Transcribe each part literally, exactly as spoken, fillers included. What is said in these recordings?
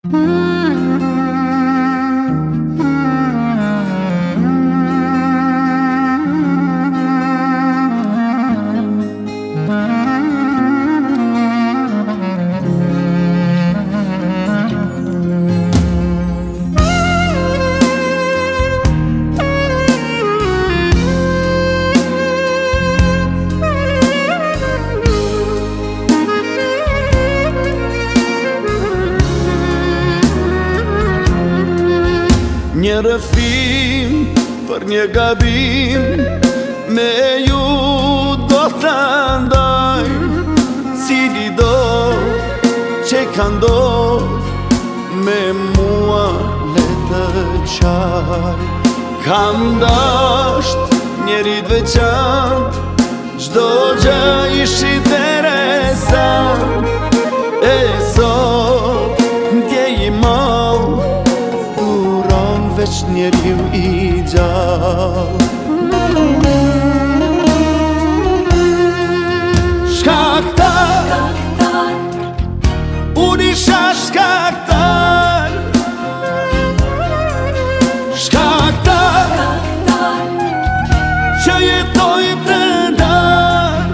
Një rëfim për një gabim, me ju do të ndaj, cili do që ka ndodh me mua le të qaj. Kam dasht njerit veçant, gjdo gjë ishi interesant, e sot ndjej i mal, veç njeriu i gjall. Shkaktar, unë isha shkaktar, shkaktar, që jetoj të ndar.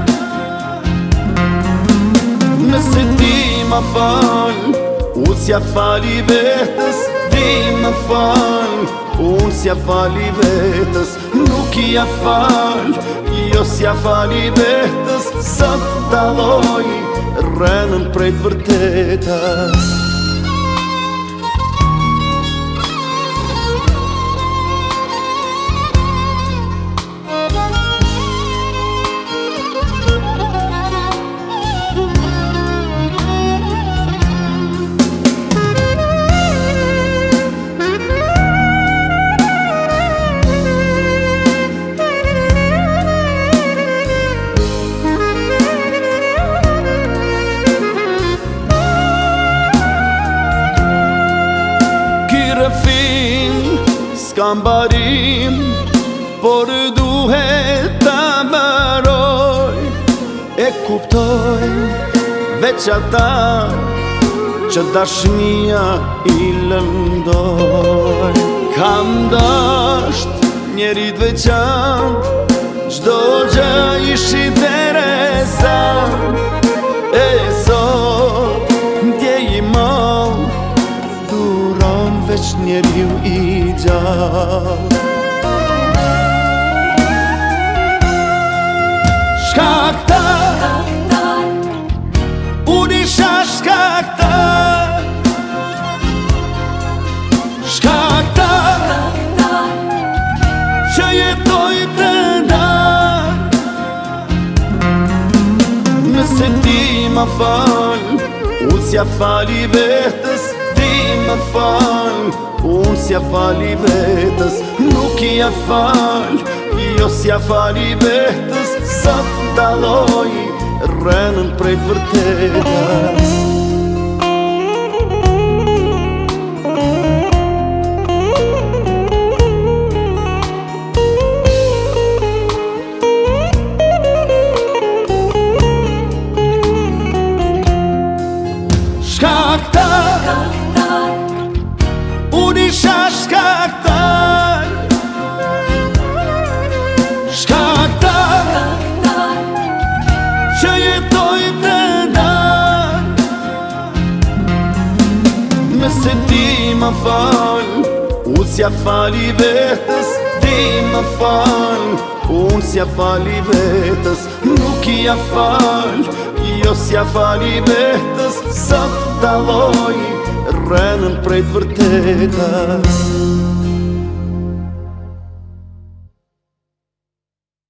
Nëse ti ma fal, u s'ja fali vetës, ti më fal, unë s'ja fali vetës, nuk i ja fal, jo s'ja fali vetës, sot dalloj rrenën prej të vërtetës. S'kam barim, por duhet ta mbaroj, e kuptoj veç ata që dashnia i lëndoj. Kam dasht njerit veçant, gjdo gjë ishi interesant, e sot ndjej i mal, duron veç njeriu i gjall. Shkaktar, unë isha shkaktar, shkaktar, që jetoj të ndar. Nëse ti ma fal, u s'ja fali vetës, ti më fal, unë s'ja fali vetës, nuk i ja fal, jo s'ja fali vetës, sot dalloj rrenën prej të vërtetës. Shkaktar, unë isha shkaktar, shkaktar, që jetoj të ndar. Nëse ti ma fal, u s'ja fali vetës, ti më fal, unë s'ja fali vetës, nuk i ja fal, jo s'ja fali vetës, sot dalloj rrenën prej të vërtetës.